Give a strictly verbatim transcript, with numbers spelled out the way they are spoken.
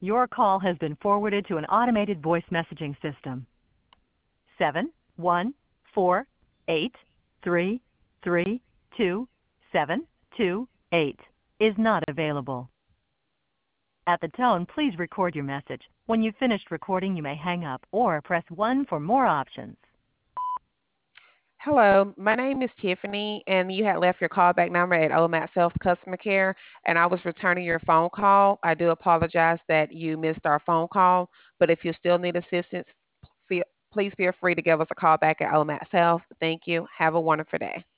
Your call has been forwarded to an automated voice messaging system. Seven one four eight three three two seven two eight is not available. At the tone, please record your message. When you've finished recording, you may hang up or press one for more options. Hello, my name is Tiffany, and you had left your callback number at Omat Self Customer Care, and I was returning your phone call. I do apologize that you missed our phone call, but if you still need assistance, feel, please feel free to give us a call back at Omat Self. Thank you. Have a wonderful day.